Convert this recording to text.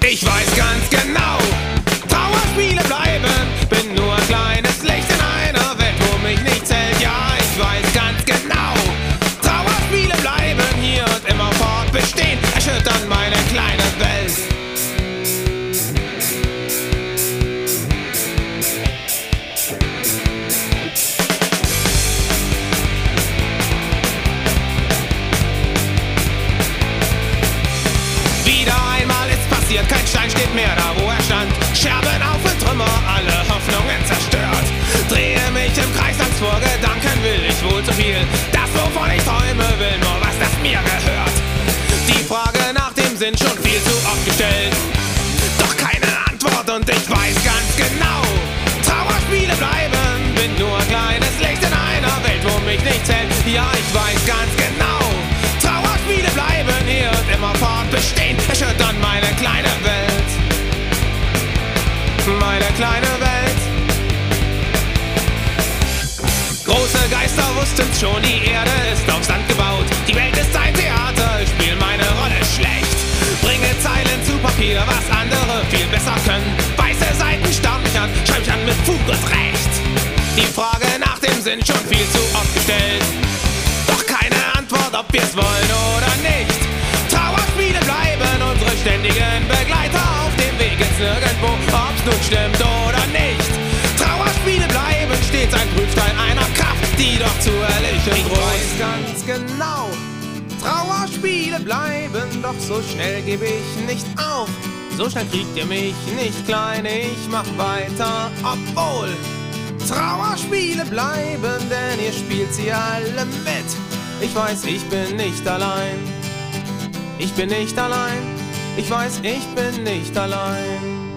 Ich weiß ganz genau, Trauerspiele bleiben. Bin nur ein kleines Licht in einer Welt, wo mich nichts hält. Ja, ich weiß ganz genau, Trauerspiele bleiben hier und immer fortbestehen, erschüttern meine kleine Welt. Wieder einmal ist passiert, kein Stein steht mehr da, wo er stand. Scherben auf und Trümmer, alle Hoffnungen zerstört. Drehe mich im Kreis, Angst vor Gedanken, will ich wohl zu viel. Das, wovon ich träume, will nur was, das mir gehört. Die Frage nach dem Sinn schon viel zu oft gestellt, doch keine Antwort und ich weiß ganz genau, Trauerspiele bleiben. Bin nur ein kleines Licht in einer Welt, wo mich nichts hält. Ja, ich weiß ganz genau, Trauerspiele bleiben hier und immer fortbestehen, erschüttern meine kleine Welt. Meine kleine Welt. Große Geister wussten's schon, die Erde ist auf Sand gebaut. Die Welt ist ein Theater, ich spiel meine Rolle schlecht. Bringe Zeilen zu Papier, was andere viel besser können. Weiße Seiten starren mich an, schreib ich an mit Fug und Recht. Die Frage nach dem Sinn schon viel zu oft gestellt, doch keine Antwort, ob wir's wollen oder nicht. Trauerspiele bleiben unsere ständigen Begleiter auf dem Weg ins Nirgendwo, ob's nun stimmt oder nicht. Trauerspiele bleiben stets ein Prüfstein einer Kraft, die doch zu erlichen droht. Ich weiß ganz genau, Trauerspiele bleiben, doch so schnell gebe ich nicht auf. So schnell kriegt ihr mich nicht klein, ich mach weiter, obwohl Trauerspiele bleiben, denn ihr spielt sie alle mit. Ich weiß, ich bin nicht allein. Ich bin nicht allein. Ich weiß, ich bin nicht allein.